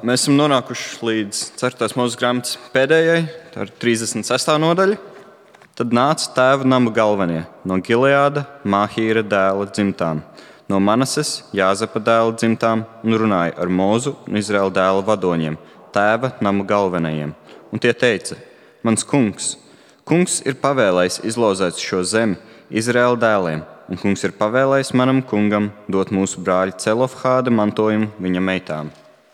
Mēs esam nonākuši līdz 4. mūzes grāmatas pēdējai, tā ir 36. nodaļa. Tad nāca tēva nama galvenie no Gileāda, Māhīra dēla dzimtām, no Manases, Jāzepa dēla dzimtām un runāja ar Mozu un Izraēla dēla vadoņiem, tēva nama galvenajiem. Un tie teica: Mans kungs ir pavēlējis izlozēt šo zemi Izraēla dēliem, un kungs ir pavēlējis manam kungam dot mūsu brāļa Celofhāda mantojumu viņa meitām.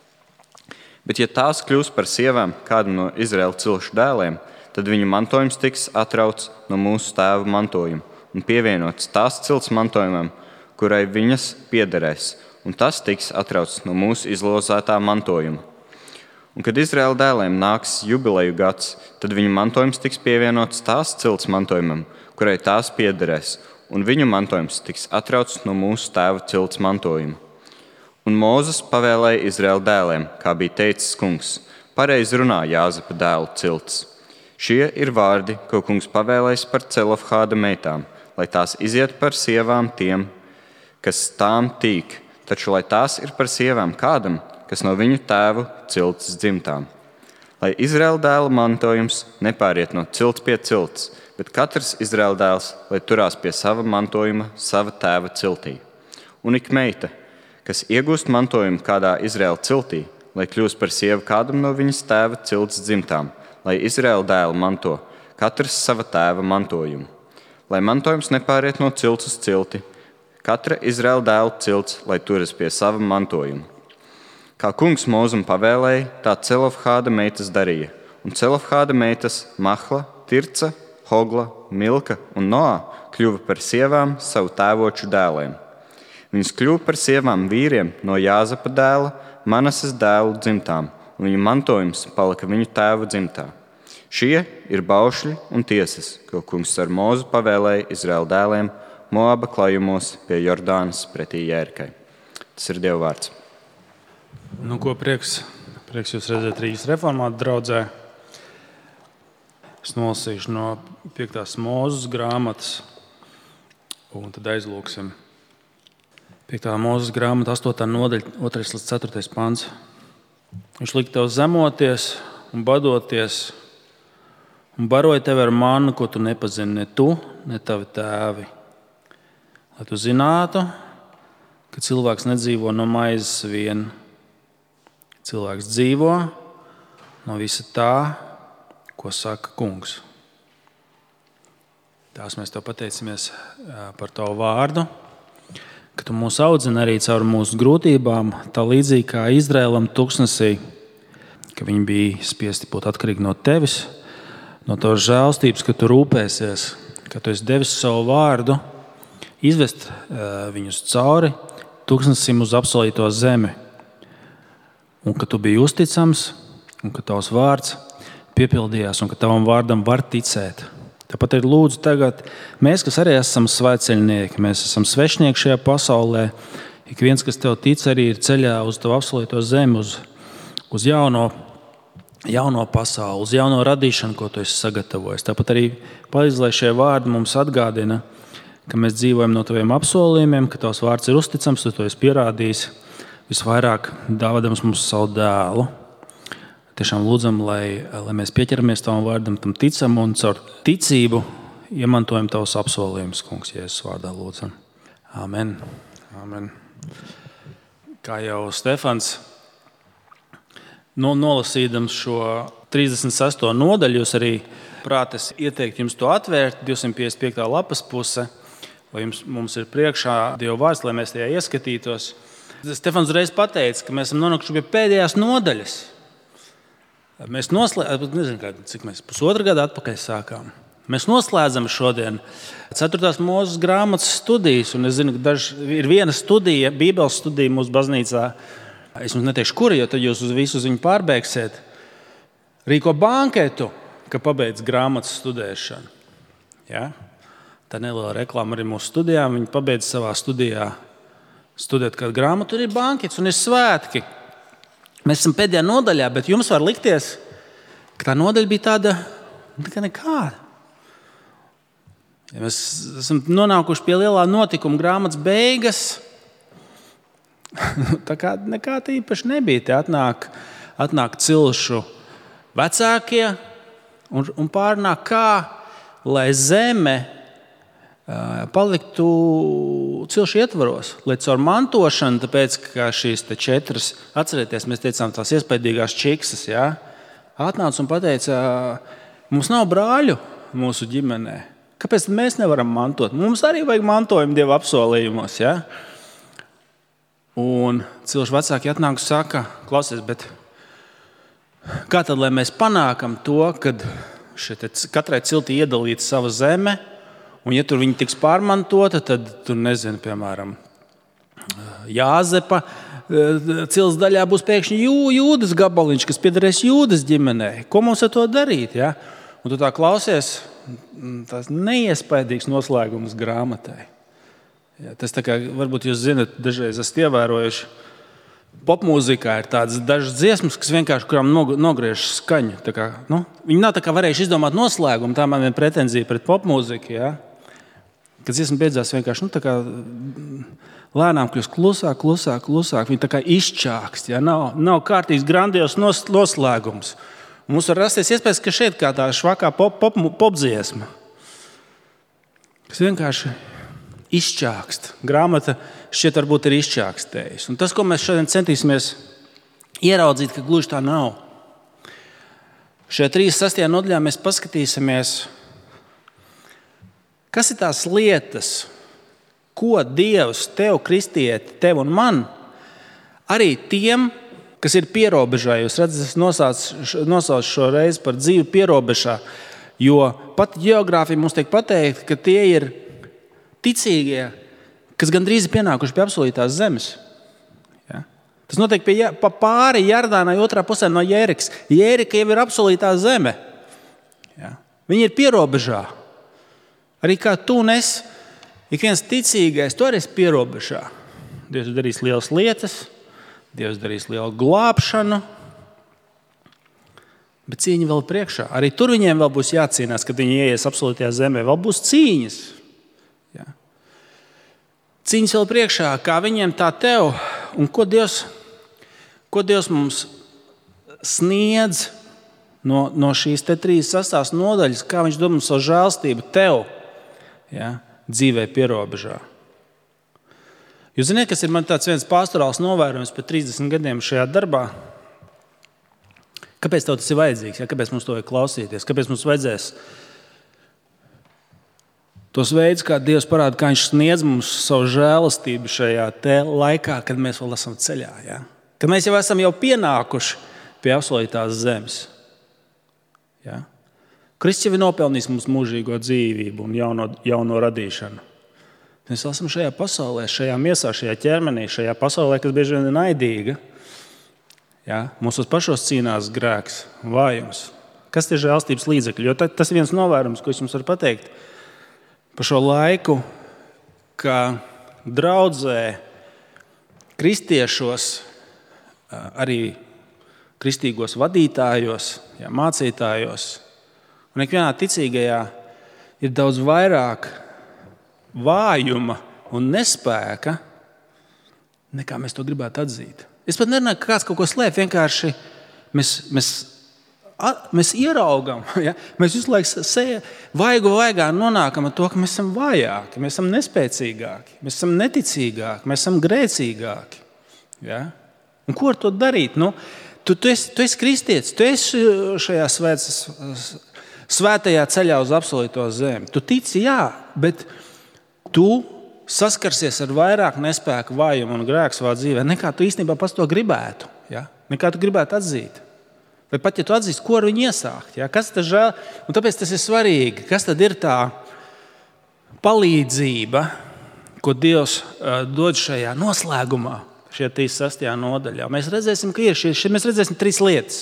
Bet ja tās kļūs par sievām kādam no Izraēla cilšu dēliem, tad viņa mantojums tiks atrauts no mūsu tēva mantojuma un pievienots tās cilts mantojumam, kurai viņas piederēs, un tas tiks atrauts no mūsu izlozētā mantojuma. Un kad Izraēla dēliem nāks jubileju gads, tad viņu mantojums tiks pievienots tās cilts mantojumam, kurai tās piederēs, un viņu mantojums tiks atrauts no mūsu tēva cilts mantojuma. Un Mūzes pavēlēja Izraēla dēliem, kā bija teicis kungs: pareizi runā Jāzepa dēlu cilts. Šie ir vārdi, ko kungs pavēlējis par Celofhāda meitām, lai tās iziet par sievām tiem, kas tām tīk, taču lai tās ir par sievām kādam, kas no viņu tēvu cilts dzimtām. Lai Izraēla dēla mantojums nepāriet no cilts pie cilts, bet katrs Izraēla dēls, lai turās pie sava mantojuma, sava tēva ciltī. Un ik meita, kas iegūst mantojumu kādā Izraēla ciltī, lai kļūst par sievu kādam no viņas tēva cilts dzimtām, lai Izraēla dēlu manto, katrs sava tēva mantojumu. Lai mantojums nepāriet no cilts uz cilti, katra Izraēla dēlu cilts, lai turas pie sava mantojuma. Kā kungs Mūzum pavēlēja, tā Celofhāda meitas darīja, un Celofhāda meitas Mahla, Tirca, Hogla, Milka un Noā kļuva par sievām savu tēvoču dēliem. Viņas kļuva par sievām vīriem no Jāzepa dēla, Manases dēlu dzimtām, un viņu mantojums palika viņu tēva dzimtā. Šie ir baušļi un tiesas, ko kungs ar Mūzu pavēlēja Izraēla dēliem Moaba klājumos pie Jordānas pretī Jērikai. Tas ir Dieva vārds. Ko prieks jūs redzēt Rīgas reformātu draudzē. Es nolasīšu no 5. Mūzes grāmatas, un tad aizlūksim. 5. Mūzes grāmata, 8. nodaļa, 2. līdz 4. pants. Viņš lika tev zemoties un badoties, un baroja tevi ar mannu, ko tu nepazini ne tu, ne tavi tēvi. Lai tu zinātu, ka cilvēks nedzīvo no maizes vien. Cilvēks dzīvo no visa tā, ko saka kungs. Tās mēs tev pateicamies par tavu vārdu, ka tu mūs audzini arī caur mūsu grūtībām, tā līdzīgi kā Izraēlam tuksnesī, ka viņi bija spiesti būt atkarīgi no tevis, no tavas žēlstības, ka tu rūpēsies, ka tu esi devis savu vārdu, izvest viņus cauri tuksnesim uz apsolīto zemi, un ka tu biji uzticams, un ka tavs vārds piepildījās, un ka tavam vārdam var ticēt. Tāpat ir lūdzu tagad, mēs, kas arī esam svētceļnieki, mēs esam svešnieki šajā pasaulē. Ik viens, kas tev tic, arī ir ceļā uz tavu apsolīto zemi, uz jauno pasauli, uz jauno radīšanu, ko tu esi sagatavojis. Tāpat arī palīdz, lai šie vārdi mums atgādina, ka mēs dzīvojam no taviem apsolījumiem, ka tavs vārds ir uzticams, tu to esi pierādījis, visvairāk dāvādams mums savu dēlu. Tiešām lūdzam, lai mēs pieķeramies tavam vārdam, tam ticam un caur ticību iemantojam tavus apsolījumus, kungs, Jēzus vārdā lūdzam. Amen. Amen. Kā jau Stefans nolasīdams šo 36. nodaļu, jūs arī prātes ieteikt jums to atvērt, 255. lapas puse, lai mums ir priekšā Dieva vārds, lai mēs tajā ieskatītos. Stefans uzreiz pateica, ka mēs esam nonākuši pie pēdējās nodaļas. Mēs noslēdzam, cik mēs pusotru gadu atpakaļ sākām. Mēs noslēdzam šodien 4. Mūzes grāmatas studijas, un es zinu, ka ir viena studija, Bībeles studija mūsu baznīcā. Es jums neteikšu, kura, jo tad jūs uz visu viņu pārbeigsiet. Rīko banketu, ka pabeidz grāmatas studēšanu. Ja? Tā neliela reklāma arī mūsu studijām. Viņi pabeidz savā studijā studēt kādu grāmatu, tur ir bankets un ir svētki. Mēs esam pēdējā nodaļā, bet jums var likties, ka tā nodaļa bija tāda nekāda. Ja mēs esam nonākuši pie lielā notikuma grāmatas beigas. Tā kā nekā īpaši nebija. Te atnāk cilšu vecākie un pārnāk kā, lai zeme paliktu cilšu ietvaros, lai caur mantošanu, tāpēc, ka šīs 4, atcerieties, mēs teicām tās iespaidīgās čiksas, ja? Atnāca un pateica, mums nav brāļu mūsu ģimenē. Kāpēc tad mēs nevaram mantot? Mums arī vajag mantojumu Dieva apsolījumos, ja? Un cilšu vecāki atnāk un saka, klausies, bet kā tad, lai mēs panākam to, kad katrai ciltī iedalīta sava zeme, un ja tur viņi tiks pārmantota, tad tur, nezinu, piemēram, Jāzepa cilts daļā būs pēkšņi Jūdas gabaliņš, kas piederēs Jūdas ģimenei. Ko mums ar to darīt? Ja? Un tu tā klausies, tas neiespaidīgs noslēgums grāmatai. Ja, tas tā kā, varbūt jūs zinat, dažreiz esat ievērojuši, popmūzikā ir tādas dažas dziesmas, kas vienkārši kurām nogriež skaņu. Tā kā, viņi nav tā kā varējuši izdomāt noslēgumu, tā man ir pretenzija pret popmūziku. Ja? Kad dziesma beidzās vienkārši tā kā lēnām kļūst klusāk, viņi tā kā izčākst. Ja? Nav kārtīgs grandios noslēgums. Un mums var rasties iespējas, ka šeit kā tā švakā popdziesma, kas vienkārši izčākst. Grāmata šķiet varbūt ir izčākstējusi. Un tas, ko mēs šodien centīsimies ieraudzīt, ka gluži tā nav. Šajā 36. nodaļā mēs paskatīsimies, kas ir tās lietas, ko Dievs tev, kristieti, tev un man, arī tiem, kas ir pierobežā. Jūs redzat, es nosaucu šo reizi par dzīvi pierobežā, jo pat ģeogrāfija mums tiek pateikta, ka tie ir ticīgie, kas gandrīz ir pienākuši pie apsolītās zemes. Ja? Tas notiek pāri Jardānai otrā pusē no Jērikas. Jērika jau ir apsolītā zeme. Ja? Viņi ir pierobežā. Arī kā tu un es, ik viens ticīgais, tu arī esi pierobežā. Dievs darīs lielas lietas, Dievs darīs lielu glābšanu, bet cīņa vēl priekšā. Arī tur viņiem vēl būs jācīnās, kad viņi ieies apsolītajā zemē. Vēl būs cīņas. Ja? Cīņas vēl priekšā, kā viņiem tā tev. Un ko Dievs mums sniedz no šīs 36. nodaļas, kā viņš dod mums savu žēlstību tev, ja, dzīvē pierobežā. Jūs zināt, kas ir man tāds viens pastorāls novērojums pēc 30 gadiem šajā darbā? Kāpēc tev tas ir vajadzīgs? Ja? Kāpēc mums to vajag klausīties? Kāpēc mums vajadzēs tos veidus, kā Dievs parāda, kā viņš sniedz mums savu žēlastību šajā laikā, kad mēs vēl esam ceļā? Ja? Kad mēs jau esam pienākuši pie apsolītās zemes. Ja? Kristus jau ir nopelnījis mums mūžīgo dzīvību un jauno radīšanu. Mēs esam šajā pasaulē, šajā miesā, šajā ķermenī, šajā pasaulē, kas bieži vien ir naidīga. Ja? Mūsos pašos cīnās grēks, vājums. Kas ir žēlstības līdzekļi? Jo tas ir viens novērums, ko es jums varu pateikt par šo laiku, ka draudzē kristiešos, arī kristīgos vadītājos, ja, mācītājos un ikvienā ticīgajā ir daudz vairāk vājuma un nespēka, nekā mēs to gribētu atzīt. Es pat nerunāju, ka kāds kaut ko slēp, vienkārši mēs ieraugam, ja? Mēs visu laiku vaigā nonākam ar to, ka mēs esam vājāki, mēs esam nespēcīgāki, mēs esam neticīgāki, mēs esam grēcīgāki. Ja? Un ko ar to darīt? Tu esi kristietis, tu esi šajā svētajā ceļā uz apsolīto zemi. Tu tici, jā, bet tu saskarsies ar vairāk nespēku, vājumu un grēku savā dzīvē, nekā tu īstenībā pats to gribētu. Ja? Nekā tu gribētu atzīt. Vai pat, ja tu atzīst, ko ar viņu iesākt. Ja? Kas tas žēl? Un tāpēc tas ir svarīgi. Kas tad ir tā palīdzība, ko Dievs dod šajā noslēgumā, šajā 36. nodaļā? Mēs redzēsim, ka mēs redzēsim 3 lietas.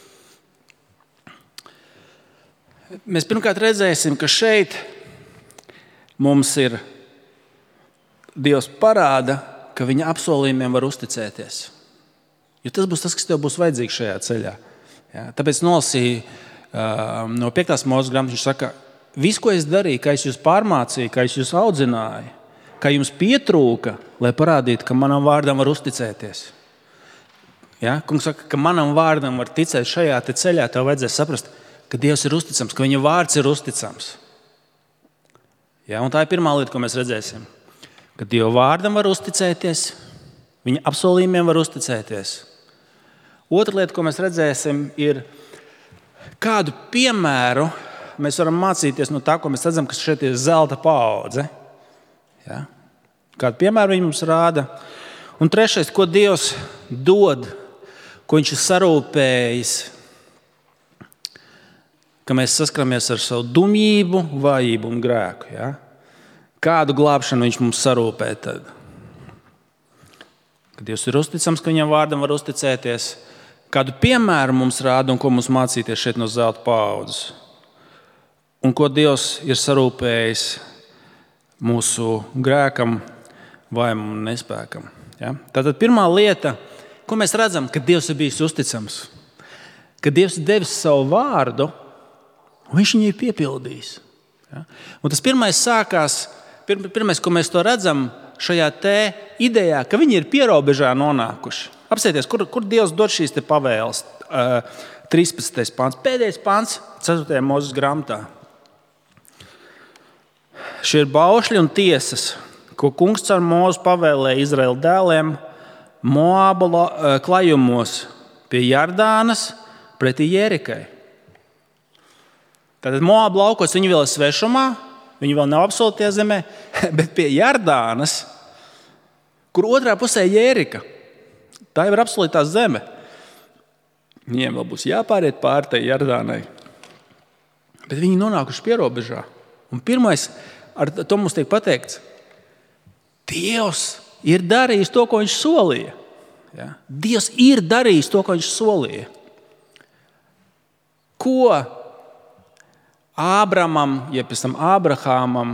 Mēs pirmkārt redzēsim, ka šeit mums ir Dievs parāda, ka viņa apsolījumiem var uzticēties. Jo tas būs tas, kas tev būs vajadzīgs šajā ceļā. Ja? Tāpēc nolasīju no 5. Mūzes grāmatas, viņš saka, visu, ko es darīju, kā es jūs pārmācīju, kā es jūs audzināju, kā jums pietrūka, lai parādītu, ka manam vārdam var uzticēties. Ja? Kungs saka, ka manam vārdam var ticēt šajā ceļā, tev vajadzēs saprast, ka Dievs ir uzticams, ka viņa vārds ir uzticams. Ja? Un tā ir pirmā lieta, ko mēs redzēsim. Ka Dieva vārdam var uzticēties, viņa apsolījumiem var uzticēties. Otra lieta, ko mēs redzēsim, ir kādu piemēru mēs varam mācīties no tā, ko mēs redzam, ka šeit ir zelta paudze. Ja? Kādu piemēru viņi mums rāda. Un trešais, ko Dievs dod, ko viņš ir sarūpējis, ka mēs saskaramies ar savu dumjību, vājību un grēku. Ja? Kādu glābšanu viņš mums sarūpē tad? Ka Dievs ir uzticams, ka viņam vārdam var uzticēties. Kādu piemēru mums rāda un ko mums mācīties šeit no zelta paaudzes. Un ko Dievs ir sarūpējis mūsu grēkam, vaimam un nespēkam. Ja? Tātad pirmā lieta, ko mēs redzam, ka Dievs ir bijis uzticams. Ka Dievs ir devis savu vārdu, un viņš viņu ir piepildījis. Ja? Un tas pirmais sākās, ko mēs to redzam šajā te idejā, ka viņi ir pierobežā nonākuši. Apsieties, kur Dievs dod šīs te pavēles? 13. pāns, pēdējais pāns 4. Mūzes grāmatā. Šie ir baušļi un tiesas, ko kungs caur Mūzu pavēlēja Izraēla dēliem Moāba klajumos pie Jardānas pretī Jerikai. Tātad Moāba laukos viņi vēl ir svešumā, viņi vēl nav apsolītajā zemē, bet pie Jardānas, kur otrā pusē Jerika, tā jau ir apsolītā zeme. Viņiem vēl būs jāpāriet pāri tai Jardānai. Bet viņi nonākuši pierobežā. Un pirmais, ar to mums tiek pateikts, Dievs ir darījis to, ko viņš solīja. Ja? Dievs ir darījis to, ko viņš solīja. Ko Ābramam, jeb pēc tam Ābrahāmam,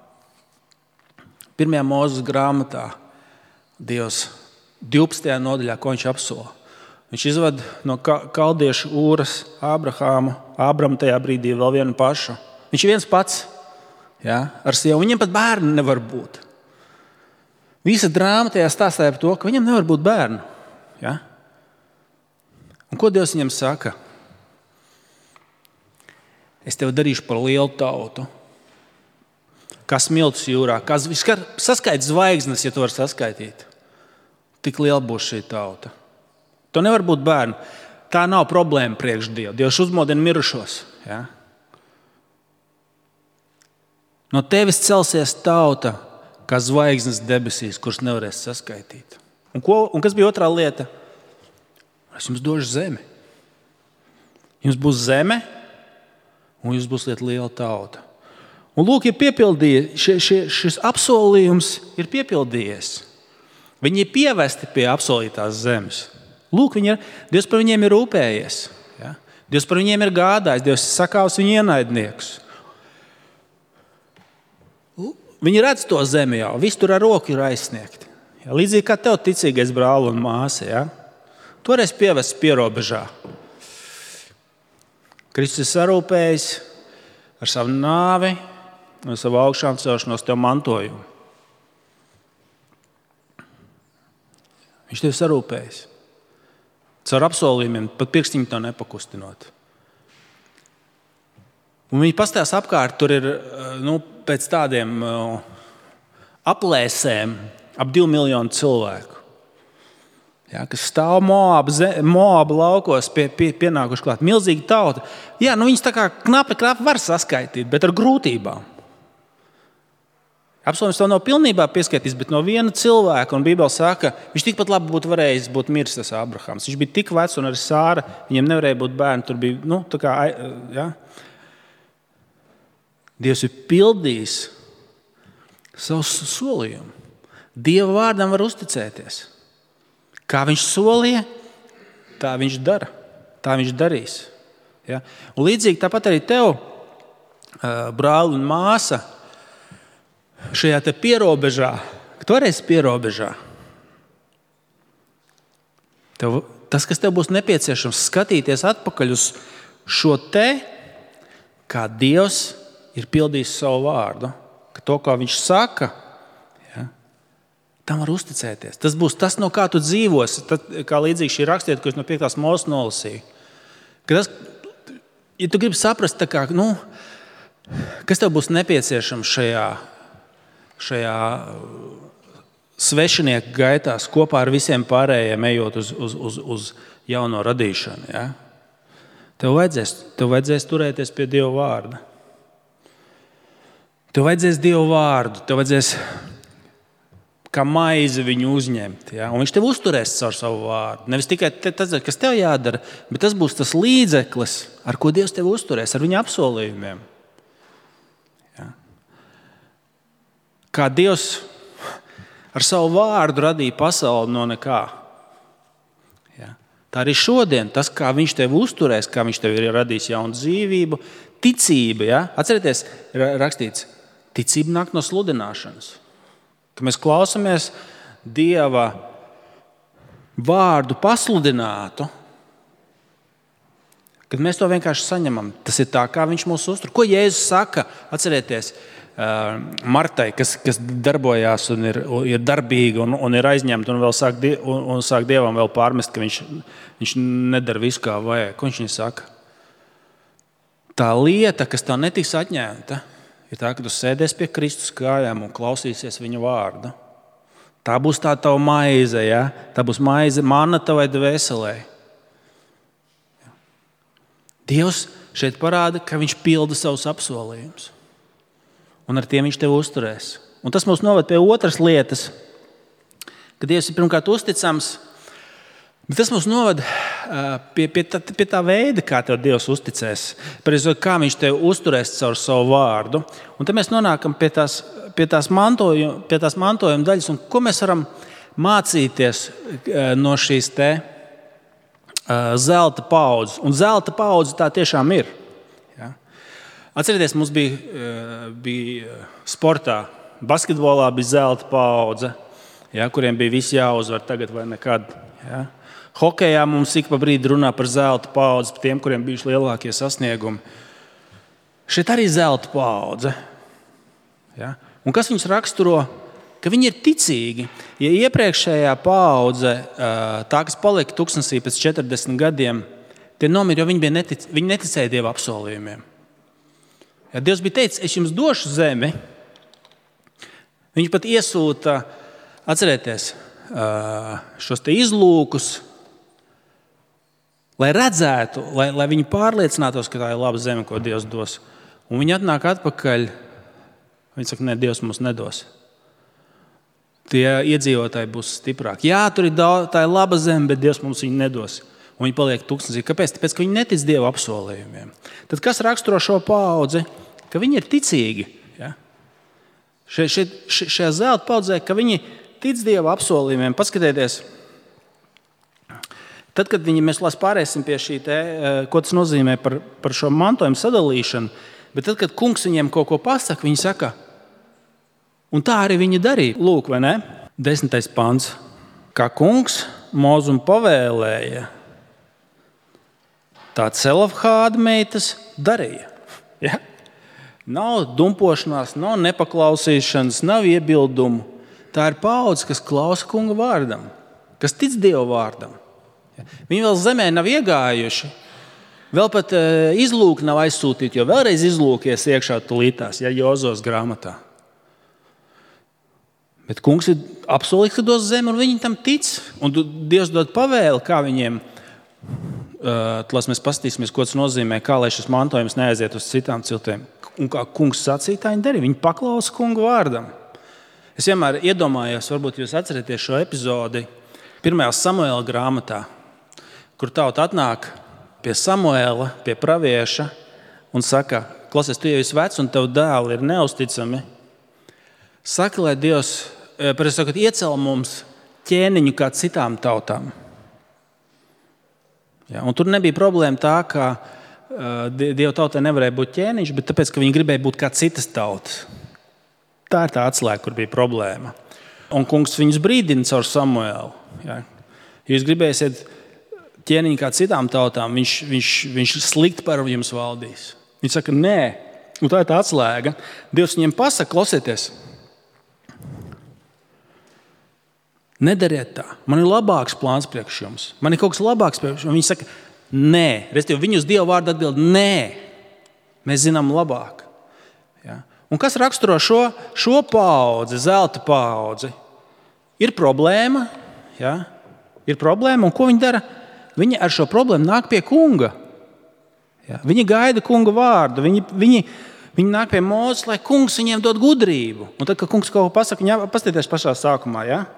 1. Mūzes grāmatā, Dievs 12. nodaļā, ko viņš apsola. Viņš izved no kaldiešu Ūras Ābramu tajā brīdī vēl vienu pašu. Viņš ir viens pats, ja, ar sievu. Viņam pat bērnu nevar būt. Visa drāma tajā stāstāja par to, ka viņam nevar būt bērnu. Ja? Un ko Dievs viņam saka? Es tevi darīšu par lielu tautu, kā smiltis jūrā, kā saskaiti zvaigznes, ja tu vari saskaitīt. Tik liela būs šī tauta. To nevar būt bērnu. Tā nav problēma priekš Dievu. Dievs uzmodina mirušos. Ja? No tevis celsies tauta, kā zvaigznes debesīs, kuras nevarēs saskaitīt. Un kas bija otrā lieta? Es jums došu zemi. Jums būs zeme, un jums būs liela tauta. Un lūk, ir piepildījies, šis apsolījums ir piepildījies. Viņi ir pievesti pie apsolītās zemes. Lūk, Dievs par viņiem ir rūpējies. Ja? Dievs par viņiem ir gādājis, Dievs ir sakāvis viņu ienaidniekus. Viņi redz to zemi jau, viss tur ar roku ir aizsniegti. Ja? Līdzīgi kā tev ticīgais brāl un māsa. Ja? Toreiz pievests pierobežā. Kristus ir sarūpējis ar savu nāvi un savu augšām celšanos tev mantojumu. Viņš tev sarūpējis. Caur apsolījumiem, pat pirkstiņu to nepakustinot. Un viņi pastāstās apkārt, tur ir pēc tādiem aplēsēm ap 2 miljonu cilvēku. Ja, kas stāv Moāba laukos, pienākuši klāt. Milzīga tauta. Jā, viņus tā kā knapi var saskaitīt, bet ar grūtībām. Apsolījums to nav pilnībā pieskaitījis, bet no viena cilvēka, un Bībele saka, viņš tikpat labi būtu varējis būt miris tas Abrahams. Viņš bija tik vecs, un arī Sāra, viņiem nevarēja būt bērni. Tur bija, tā kā, ja. Dievs ir pildījis savu solījumu. Dieva vārdam var uzticēties. Kā viņš solīja, tā viņš dara. Tā viņš darīs. Ja? Un līdzīgi tāpat arī tev, brāli un māsa, šajā te pierobežā, ka tu arī esi pierobežā. Tas, kas tev būs nepieciešams, skatīties atpakaļ uz šo te, kā Dievs ir pildījis savu vārdu. Ka to, kā viņš saka, ja, tam var uzticēties. Tas būs tas, no kā tu dzīvosi. Tad, kā līdzīgi šī rakstiet, ko es no 5. Mūzes nolasīju. Ja tu gribi saprast, kas tev būs nepieciešams šajā svešinieku gaitās kopā ar visiem pārējiem, ejot uz jauno radīšanu. Ja? Tev vajadzēs turēties pie Dieva vārda. Tev vajadzēs Dieva vārdu, tev vajadzēs kā maizi viņu uzņemt. Ja? Un viņš tev uzturēs caur savu vārdu. Nevis tikai tas, kas tev jādara, bet tas būs tas līdzeklis, ar ko Dievs tev uzturēs, ar viņa apsolījumiem. Ja? Kā Dievs ar savu vārdu radīja pasauli no nekā. Ja? Tā arī šodien, tas, kā viņš tev uzturēs, kā viņš tev ir radījis jaunu dzīvību, ticība. Ja? Atcerieties, rakstīts, ticība nāk no sludināšanas. Kad mēs klausāmies Dieva vārdu pasludinātu, kad mēs to vienkārši saņemam, tas ir tā, kā viņš mūs uztur. Ko Jēzus saka? Atcerieties, Martai, kas darbojās un ir darbīga un ir aizņemta un vēl sāk Dievam vēl pārmest, ka viņš nedara visu, kā vajag. Ko viņš saka? Tā lieta, kas tev netiks atņemta, ir tā, ka tu sēdies pie Kristus kājām un klausīsies viņa vārdu. Tā būs tā tava maize, ja? Tā būs maize mana tavai dvēselē. Dievs šeit parāda, ka viņš pilda savus apsolījumus. Un ar tiem viņš tevi uzturēs. Un tas mūs noved pie otras lietas, ka Dievs ir pirmkārt uzticams, bet tas mūs noved pie tā veida, kā tev Dievs uzticēs, kā viņš tevi uzturēs caur savu vārdu. Un tad mēs nonākam pie tās mantojuma daļas, un ko mēs varam mācīties no šīs zelta paudzes. Un zelta paudze tā tiešām ir. Ja? Atcerieties, mums bija sportā, basketbolā bija zelta paudze, ja, kuriem bija viss jāuzvar tagad vai nekad. Ja? Hokejā mums ik pa brīdi runā par zelta paudzi, par tiem, kuriem bijuši lielākie sasniegumi. Šeit arī zelta paudze. Ja? Un kas viņus raksturo? Ka viņi ir ticīgi. Ja iepriekšējā paudze, tā, kas palika tuksnesī pēc 40 gadiem, tie nomira, jo viņi neticēja Dieva apsolījumiem. Ja Dievs bija teicis, es jums došu zemi, viņš pat iesūta, atcerieties, šos te izlūkus, lai redzētu, lai viņi pārliecinātos, ka tā ir laba zeme, ko Dievs dos. Un viņi atnāk atpakaļ, viņi saka, ne, Dievs mums nedos. Tie iedzīvotāji būs stiprāki. Jā, tur ir daudz, tā ir laba zeme, bet Dievs mums viņu nedos. Un viņi paliek tuksnesī. Kāpēc? Tāpēc, ka viņi netic Dieva apsolījumiem. Tad kas raksturo šo paudzi? Ka viņi ir ticīgi. Ja? Šajā zelta paudzē, ka viņi tic Dieva apsolījumiem. Paskatieties, tad, kad mēs pārēsim pie šī ko tas nozīmē par šo mantojumu sadalīšanu, bet tad, kad kungs viņiem kaut ko pasaka, viņi saka, un tā arī viņi darīja. Lūk, vai ne? 10. pants. Kā kungs Mozum pavēlēja, tā Celofhāda meitas darīja. Ja? Nav dumpošanās, nav nepaklausīšanas, nav iebildumu. Tā ir paudze, kas klausa kunga vārdam, kas tic Dieva vārdam. Ja? Viņi vēl zemē nav iegājuši, vēl pat izlūki nav aizsūtīti, jo vēlreiz izlūkies iekšā tulītās, ja Jozos grāmatā. Bet kungs ir apsolījis, ka dos zemi, un viņi tam tic. Un Dievs dod pavēli, kā viņiem, lai mēs paskatīsimies, ko tas nozīmē, kā lai šis mantojums neaiziet uz citām ciltēm. Un kā kungs sacīja, tā viņi darīja. Viņi paklausa kunga vārdam. Es vienmēr iedomājos, varbūt jūs atceraties šo epizodi 1. Samuēla grāmatā, kur tauta atnāk pie Samuēla, pie pravieša un saka, klausies, tu jau esi vecs un tev dēli ir neusticami. Saka, lai Dievs iecel mums ķēniņu kā citām tautām. Ja, un tur nebija problēma tā, ka Dieva tautai nevarēja būt ķēniņš, bet tāpēc, ka viņi gribēja būt kā citas tautas. Tā ir tā atslēga, kur bija problēma. Un kungs viņus brīdina caur Samuēlu. Ja. Ja jūs gribēsiet ķēniņu kā citām tautām, viņš slikti par jums valdīs. Viņš saka, nē, un tā ir tā atslēga. Dievs viņiem pasaka, klausieties, Nedariet tā. Man ir labāks plāns priekš jums. Man ir kaut kas labāks priekš jums. Viņi saka, nē. Restīvi, viņi uz Dieva vārdu atbild, nē. Mēs zinām labāk. Ja? Un kas raksturo šo paudzi, zelta paudzi? Ir problēma. Ja? Ir problēma, un ko viņi dara? Viņi ar šo problēmu nāk pie kunga. Ja? Viņi gaida kunga vārdu. Viņi nāk pie Mūzes, lai kungs viņiem dod gudrību. Un tad, kad kungs kaut ko pasaka, viņi paskatieties pašā sākumā. Ja?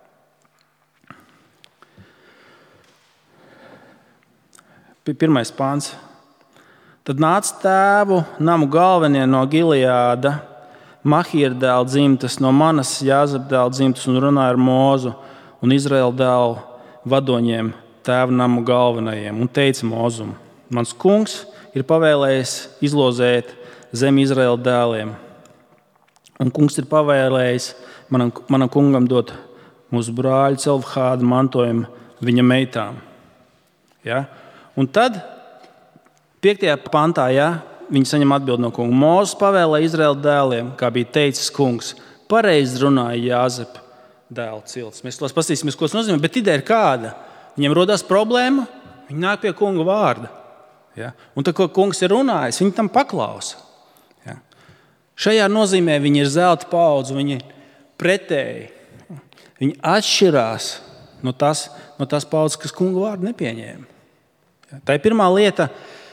Pirmais pāns. Tad nāca tēvu namu galvenie no Gileāda, Mahīra dēla dzimtas, no manas Jāzeba dēla dzimtas un runāja ar Mūzu un Izraēla dēlu vadoņiem, tēva namu galvenajiem, un teica Mūzum: mans kungs ir pavēlējis izlozēt zemi Izraēla dēliem, un kungs ir pavēlējis manam kungam dot mūsu brāļu Celofhāda mantojumu viņa meitām. Ja? Un tad 5. pantā, viņi saņem atbildi no kunga. Mūzes pavēlēja Izraēla dēliem, kā bija teicis kungs. Pareizi runāja Jāzepa dēla cilts. Mēs tos paskatīsimies, ko tas nozīmē, bet ideja ir kāda. Viņiem rodās problēma, viņi nāk pie kunga vārda. Ja? Un tad, ko kungs ir runājis, viņi tam paklausa. Ja? Šajā nozīmē viņi ir zelta paudze, viņi ir pretēji. Viņi atšķirās no tās paudzes, kas kunga vārdu nepieņēma. Ja? Tā ir pirmā lieta.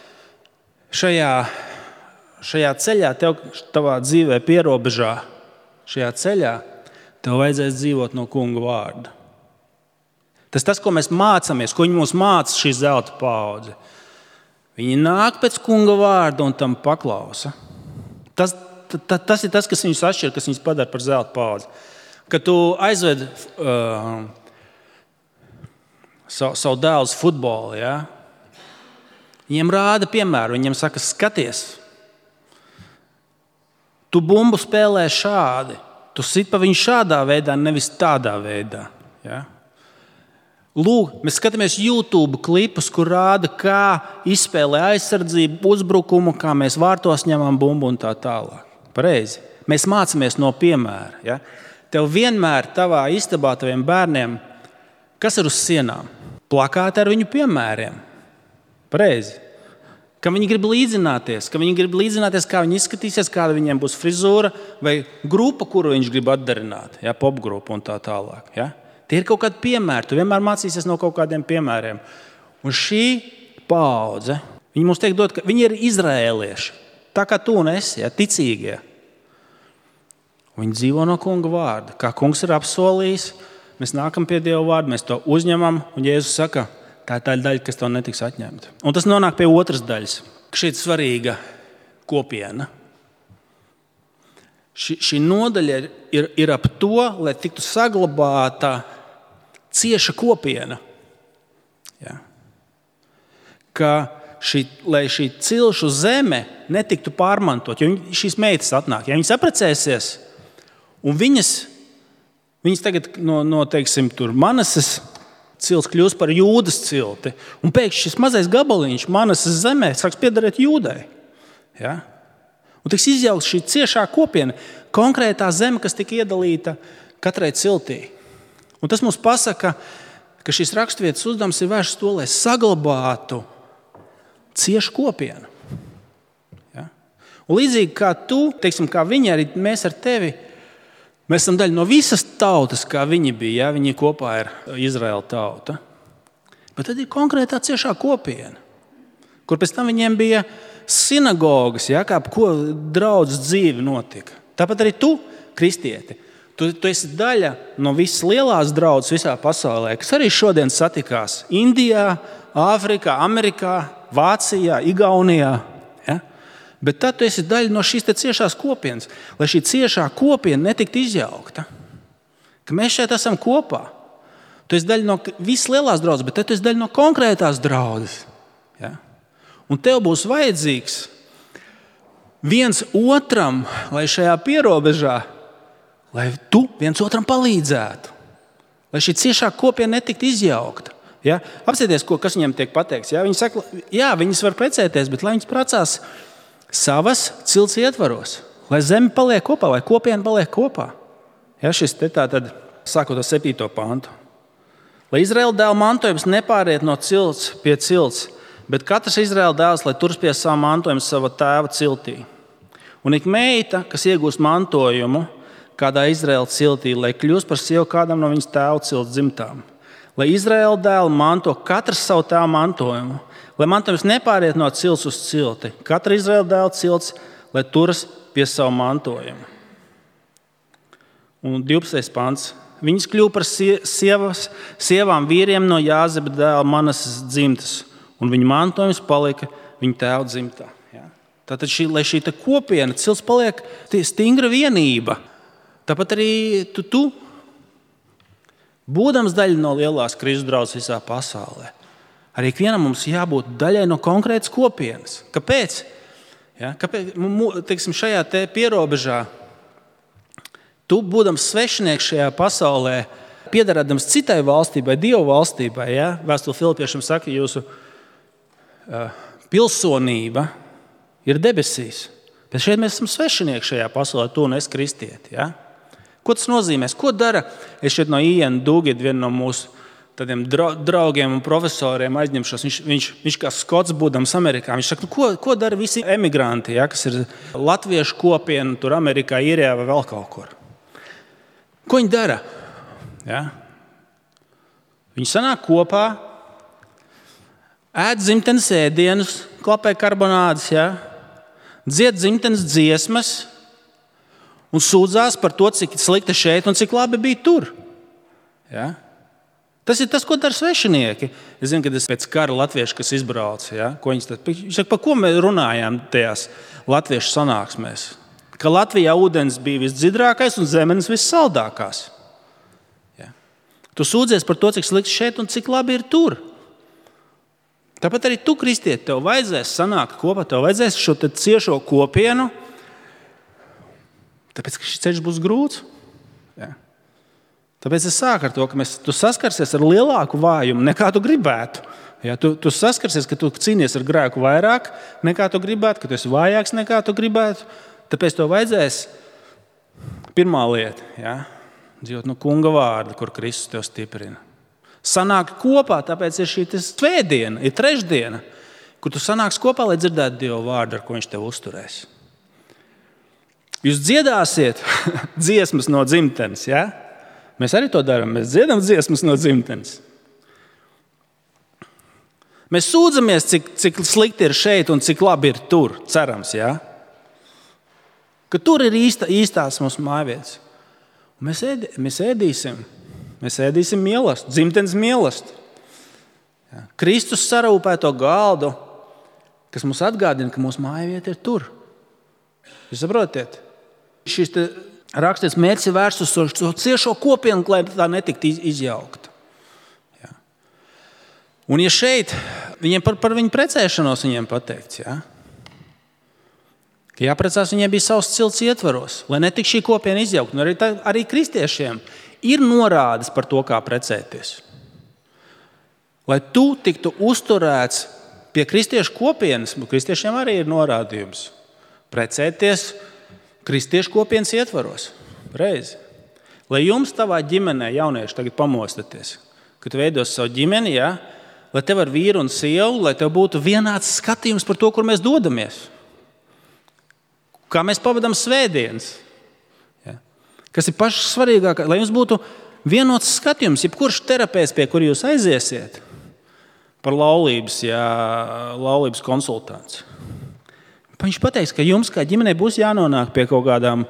Šajā ceļā, tavā dzīvē, pierobežā, šajā ceļā, tev vajadzēs dzīvot no kunga vārda. Tas, ko mēs mācāmies, ko viņi mums māca, šī zelta paudze. Viņi nāk pēc kunga vārda un tam paklausa. Tas ir tas, kas viņus atšķir, kas viņus padara par zelta paudzi. Kad tu aizved savu dēlu uz futbolu, viņiem rāda piemēru, viņiem saka, skaties, tu bumbu spēlē šādi, tu sit pa viņu šādā veidā, nevis tādā veidā. Ja? Lūk, mēs skatāmies YouTube klipus, kur rāda, kā izspēlē aizsardzību, uzbrukumu, kā mēs vārtos ņemam bumbu un tā tālāk. Pareizi. Mēs mācāmies no piemēra. Ja? Tev vienmēr tavā istabā, taviem bērniem, kas ir uz sienām? Plakāti ar viņu piemēriem. Pareizi. Ka viņi grib līdzināties, kā viņi izskatīsies, kāda viņiem būs frizūra vai grupa, kuru viņš grib atdarināt, popgrupa un tā tālāk. Ja? Tie ir kaut kādi piemēri, tu vienmēr mācīsies no kaut kādiem piemēriem. Un šī paudze, viņi mums tiek dot, ka viņi ir izraēlieši, tā kā tu un es, ticīgie. Viņi dzīvo no kunga vārda. Kā kungs ir apsolījis, mēs nākam pie Dieva vārda, mēs to uzņemam, un Jēzus saka, tā ir tā daļa, kas tev netiks atņemta. Un tas nonāk pie otras daļas. Šī ir svarīga kopiena. Šī nodaļa ir ap to, lai tiktu saglabāta cieša kopiena. Ja? Lai šī cilšu zeme netiktu pārmantot, jo šīs meitas atnāk. Ja viņas apprecēsies, un viņas tagad no teiksim, tur Manases cilts kļūst par Jūdas cilti. Un pēkšņi šis mazais gabaliņš Manases zemē sāks piederēt Jūdai. Ja? Un tiks izjaukta šī ciešā kopiena, konkrētā zeme, kas tika iedalīta katrai ciltī. Un tas mums pasaka, ka šīs raksturvietas uzdevums ir vērsts to, lai saglabātu ciešu kopienu. Ja? Un līdzīgi kā tu, teiksim, kā viņi, arī mēs ar tevi, mēs esam daļa no visas tautas, kā viņi bija. Ja? Viņi kopā ir Izraēla tauta. Bet tad ir konkrētā ciešā kopiena, kur pēc tam viņiem bija sinagogas, ja? Kā ko draudzes dzīve notika. Tāpat arī tu, kristieti, tu esi daļa no visas lielās draudzes visā pasaulē, kas arī šodien satikās Indijā, Āfrikā, Amerikā, Vācijā, Igaunijā. Ja? Bet tad tu esi daļa no šīs ciešās kopienas, lai šī ciešā kopiena netiktu izjaukta. Ka mēs šeit esam kopā. Tu esi daļa no visas lielās draudzes, bet tu esi daļa no konkrētās draudzes. Ja? Un tev būs vajadzīgs viens otram, lai šajā pierobežā, lai tu viens otram palīdzētu. Lai šī ciešā kopiena netiktu izjaukta. Ja? Apsieties, kas viņiem tiek pateikts. Ja? Viņi saka, viņas var precēties, bet lai viņas precās savas cilts ietvaros. Lai zeme paliek kopā, lai kopiena paliek kopā. Ja? Šis te tātad sākot ar 7. pantu. Lai Izraēla dēla mantojums nepāriet no cilts pie cilts, bet katrs Izraēla dēls, lai turas pie savu mantojumu sava tēva ciltī. Un ik meita, kas iegūst mantojumu kādā Izraēla ciltī, lai kļūst par sievu kādam no viņas tēva cilts dzimtām. Lai Izraēla dēli manto katrs savu tēva mantojumu, lai mantojums nepāriet no cilts uz cilti. Katra Izraēla dēla cilts, lai turas pie savu mantojumu. Un 12. pants. Viņas kļuva par sievām vīriem no Jāzeba dēla Manasas dzimtas, un viņa mantojums palika viņa tēva dzimtā. Ja? Tātad, lai šī kopiena, cilts paliek stingra vienība, tāpat arī tu būdams daļa no lielās Kristus draudzes visā pasaulē, arī ikvienam mums jābūt daļai no konkrētas kopienas. Kāpēc? Ja? Kāpēc? Teiksim, šajā te pierobežā tu, būdams svešinieks šajā pasaulē, piederēdams citai valstībai, Dieva valstībai, ja? Vēstule Filipiešiem saka, jūsu pilsonība ir debesīs. Bet šeit mēs esam svešinieki šajā pasaulē, tu un es kristieti. Ja? Ko tas nozīmē? Ko dara? Es šeit no Iena Dugida, viena no mūsu tādiem draugiem un profesoriem aizņemšos. Viņš kā skots būdams Amerikā. Viņš saka, ko dara visi emigranti, ja? Kas ir latviešu kopiena, tur Amerikā, Īrijā vai vēl kaut kur. Ko viņi dara? Ja? Viņi sanāk kopā, ēd dzimtenes ēdienus, klapē karbonādes, ja? Dzied dzimtenes dziesmas un sūdzās par to, cik slikti šeit un cik labi bija tur. Ja? Tas ir tas, ko dara svešinieki. Es zinu, kad es pēc kara latvieši, kas izbrauca, ja? Viņš saka, par ko mēs runājām tajās latviešu sanāksmēs? Ka Latvijā ūdens bija visdzidrākais un zemenes vissaldākās. Ja. Tu sūdzies par to, cik slikti šeit un cik labi ir tur. Tāpat arī tu, kristieti, tev vajadzēs sanākt kopā, tev vajadzēs šo ciešo kopienu, tāpēc, ka šis ceļš būs grūts. Ja. Tāpēc es sāku ar to, ka tu saskarsies ar lielāku vājumu, nekā tu gribētu. Ja, tu saskarsies, ka tu cīnies ar grēku vairāk, nekā tu gribētu, ka tu esi vājāks, nekā tu gribētu. Tāpēc to vajadzēs pirmā lieta, ja, dzīvot no Kunga vārda, kur Kristus tev stiprina. Sanāk kopā, tāpēc ir šī svētdiena, ir trešdiena, kur tu sanāks kopā, lai dzirdētu Dieva vārdu, ar ko viņš tev uzturēs. Jūs dziedāsiet dziesmas no dzimtenes, ja? Mēs arī to darām, mēs dziedam dziesmas no dzimtenes. Mēs sūdzamies, cik slikti ir šeit un cik labi ir tur, cerams, ja? Ka tur ir īstās mūsu mājvietas. Mēs ēdīsim mīlestību, dzimtenes mīlestību. Ja. Kristus sarūpēto galdu, kas mums atgādina, ka mūsu mājvieta ir tur. Jūs saprotiet? Šis rakstīts mērķis ir vērsts uz to ciešo kopienu, lai tā netiktu izjaukta. Ja. Un ja šeit viņiem par viņu precēšanos viņiem pateikts, ja? Ka jāprecās viņiem bija savs cilts ietvaros, lai netik šī kopiena izjaukta. Un arī kristiešiem ir norādes par to, kā precēties. Lai tu tiktu uzturēts pie kristiešu kopienas, kristiešiem arī ir norādījums precēties kristiešu kopienas ietvaros. Reizi. Lai jums tavā ģimenē, jaunieši, tagad pamostaties, kad tu veidos savu ģimeni, ja, lai tev ar vīru un sievu, lai tev būtu vienāds skatījums par to, kur mēs dodamies. Kā mēs pavadām svētdienas, ja? Kas ir pašs svarīgākais, lai jums būtu vienots skatījums, jebkurš terapeits, pie kura jūs aiziesiet par laulības konsultāciju. Viņš pateiks, ka jums kā ģimenei būs jānonāk pie kaut kādām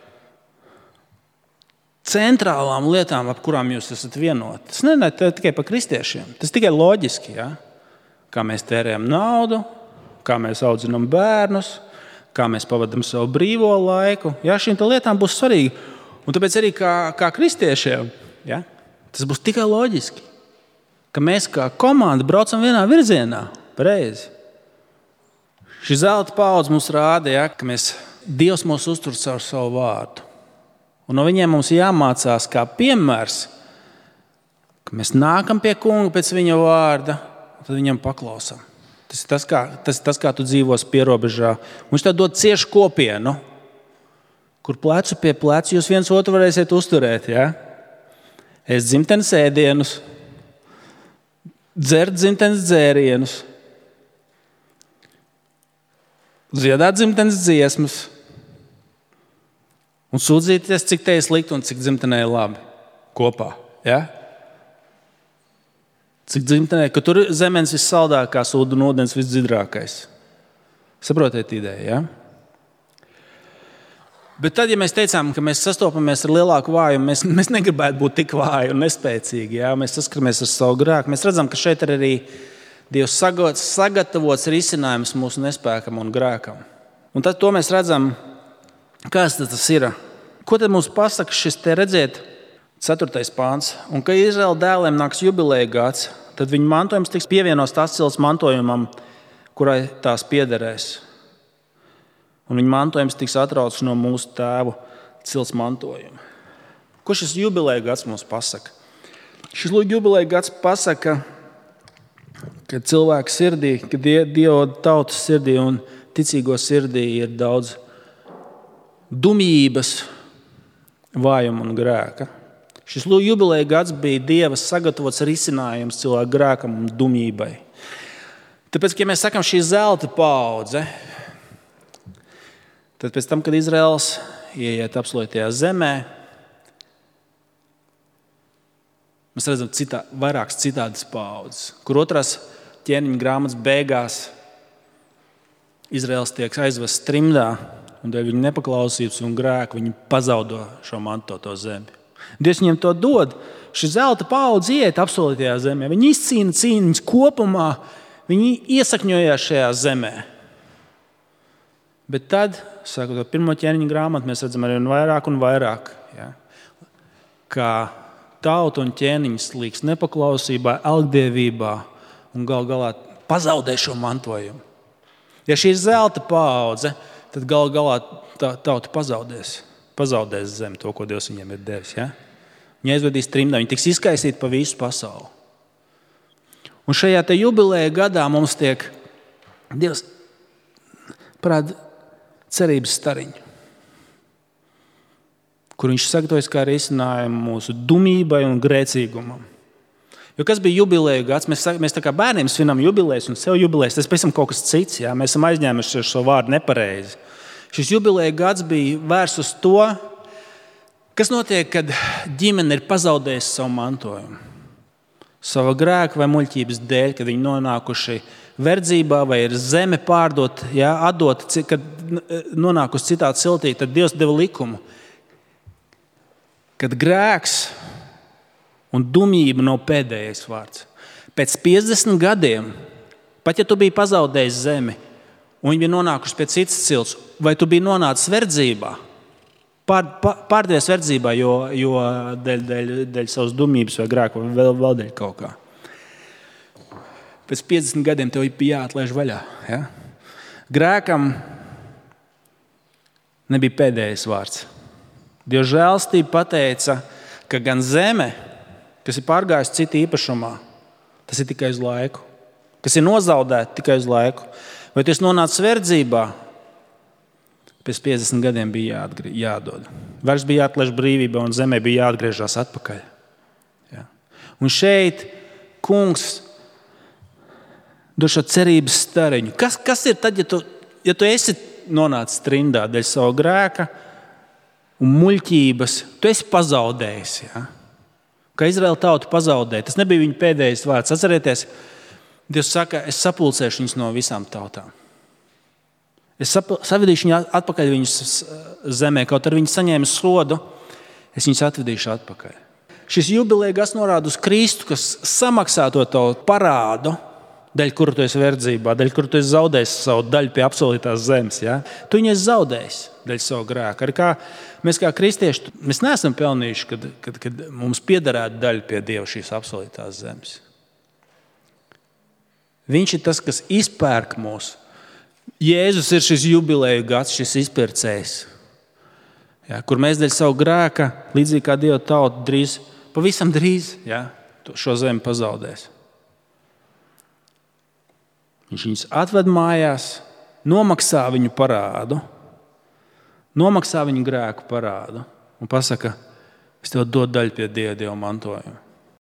centrālām lietām, ap kurām jūs esat vienoti. Tas ne tikai par kristiešiem, tas tikai loģiski. Ja? Kā mēs tērējam naudu, kā mēs audzinām bērnus, kā mēs pavadām savu brīvo laiku. Ja, šīm lietām būs svarīgi. Un tāpēc arī kā kristiešiem, ja, tas būs tikai loģiski, ka mēs kā komanda braucam vienā virzienā. Pareizi. Šī zelta paudze mums rāda, ja, ka Dievs mūs uztur caur savu vārdu. Un no viņiem mums jāmācās kā piemērs, ka mēs nākam pie Kunga pēc viņa vārda, un tad viņam paklausām. Tas ir tas, kā tu dzīvos pierobežā. Viņš tev dod ciešu kopienu, kur plecu pie pleca jūs viens otru varēsiet uzturēt. Ja? ēst dzimtenes ēdienus, dzert dzimtenes dzērienus, dziedāt dzimtenes dziesmas un sūdzīties, cik te ir slikti un cik dzimtenē ir labi kopā. Ja? Cik dzimtenē, ka tur zemenes vissaldākās, un ūdens visdzidrākais. Saprotiet ideju, ja? Bet tad, ja mēs teicām, ka mēs sastopamies ar lielāku vājumu, mēs negribētu būt tik vāji un nespēcīgi. Ja? Mēs saskaramies ar savu grēku. Mēs redzam, ka šeit ir arī Dievs sagatavots risinājums mūsu nespēkam un grēkam. Un tad to mēs redzam, kas tas ir. Ko tad mums pasaka šis te redziet 4. pāns? Un ka Izraēla dēliem nāks jubileja gads, tad viņu mantojums tiks pievienos tās cilts mantojumam, kurai tās piederēs. Un viņa mantojums tiks atrauts no mūsu tēvu cilts mantojuma. Ko šis jubileja gads mums pasaka? Šis jubileja gads pasaka, ka cilvēka sirdī, ka Dieva tautas sirdī un ticīgo sirdī ir daudz dumības, vājuma un grēka. Šis jubileja gads bija Dieva sagatavots risinājums cilvēku grēkam un dumībai. Tāpēc, ja mēs sakam šī zelta paudze, tad pēc tam, kad Izraels ieiet apsolītajā zemē, mēs redzam vairākas citādas paudzes, kur otrās ķēniņa grāmatas beigās Izraels tiek aizvests trimdā, un dēļ viņa nepaklausības un grēku viņi pazaudo šo mantoto zemi. Dievs viņiem to dod. Šī zelta paudze ieiet apsolītajā zemē. Viņi izcīna cīņas kopumā, viņi iesakņojās šajā zemē. Bet tad, sākot ar 1. ķēniņa grāmatu, mēs redzam arī vairāk un vairāk, ja, kā tauta un ķēniņš slīgs nepaklausībā, algdievībā un gal galā pazaudē šo mantojumu. Ja šī ir zelta paudze, tad gal galā tauta pazaudēs zemi, to, ko Dievs viņiem ir devis. Ja? Viņi aizvedīs trimdā, viņi tiks izkaisīti pa visu pasauli. Un šajā te jubileja gadā mums tiek Dievs parāda cerības stariņu, kur viņš sagatavojas kā risinājumu mūsu dumībai un grēcīgumam. Jo kas bija jubileja gads? Mēs tā kā bērniem svinam jubilejas un sev jubilejas, tas pēc tam kaut kas cits. Ja? Mēs esam aizņēmuši šo vārdu nepareizi. Šis jubileja gads bija vērsts uz to, kas notiek, kad ģimene ir pazaudējusi savu mantojumu. Sava grēka vai muļķības dēļ, kad viņi nonākuši verdzībā vai ir zeme pārdot, ja, atdot, kad nonākusi citā ciltī, tad Dievs deva likumu. Kad grēks un dumība nav pēdējais vārds. Pēc 50 gadiem, pat ja tu biji pazaudējis zemi, un viņi bija nonākuši pie citas cilts, vai tu biji nonācis verdzībā, pārdevies verdzībā, jo dēļ savas dumības vai grēku, vai vēl dēļ kaut kā. Pēc 50 gadiem tev bija jāatlaiž vaļā. Ja? Grēkam nebija pēdējais vārds. Dieva žēlstība pateica, ka gan zeme, kas ir pārgājusi citu īpašumā, tas ir tikai uz laiku. Kas ir nozaudēta tikai uz laiku. Vai tu esi nonācis verdzībā, pēc 50 gadiem bija jādod. Vairs bija jāatlaiž brīvībā un zemē bija jāatgriežas atpakaļ. Ja. Un šeit kungs dod šo cerības stariņu. Kas ir tad, ja tu esi nonācis trimdā dēļ savu grēka un muļķības, tu esi pazaudējis. Ja. Kā Izraēla tauta pazaudēja. Tas nebija viņa pēdējais vārds. Atcerieties, Dievs saka, es sapulcēšu viņus no visām tautām. Es savedīšu viņus atpakaļ viņus zemē, kaut arī viņi saņēma sodu, es viņus atvedīšu atpakaļ. Šis jubileja gads norāda uz Kristu, kas samaksā to tavu parādu, dēļ kuru tu esi verdzībā, dēļ kuru tu esi zaudējis savu daļu pie apsolītās zemes. Ja? Tu viņu esi zaudējis dēļ savu grēku. Mēs kā kristieši, mēs neesam pelnījuši, kad mums piederētu daļa pie Dieva šīs apsolītās zemes. Viņš ir tas, kas izpērk mūs. Jēzus ir šis jubileja gads, šis izpircējs, ja, kur mēs dēļ savu grēka, līdzīgi kā Dieva tauta, pavisam drīz ja, šo zemi pazaudēs. Viņš viņus atved mājās, nomaksā viņu parādu, nomaksā viņu grēku parādu un pasaka, Es tev dodu daļu pie Dieva mantojuma.